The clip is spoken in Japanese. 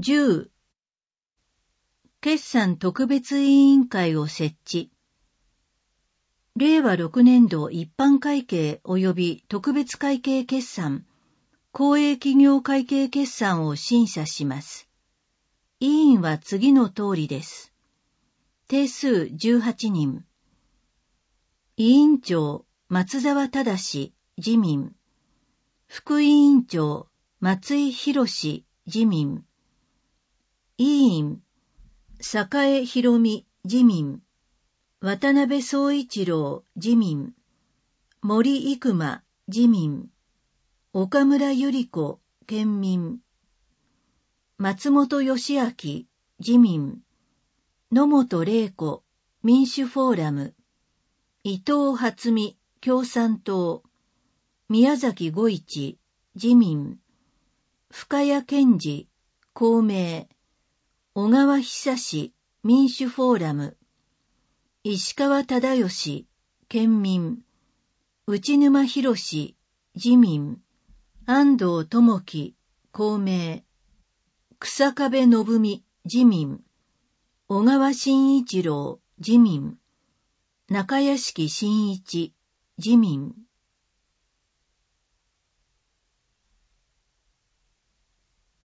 10、決算特別委員会を設置。令和6年度一般会計及び特別会計決算、公営企業会計決算を審査します。委員は次の通りです。定数18人。委員長、松沢正、自民。副委員長、松井博、自民。委員、栄博美、自民。渡辺総一郎、自民。森生馬、自民。岡村百合子、県民。松本義明、自民。野本玲子、民主フォーラム。伊藤初美、共産党。宮崎吾一、自民。深谷健二、公明。小川久志、民主フォーラム。石川忠義、県民。内沼博、自民。安藤智樹、公明。草壁信美、自民。小川真一郎、自民。中屋敷真一、自民。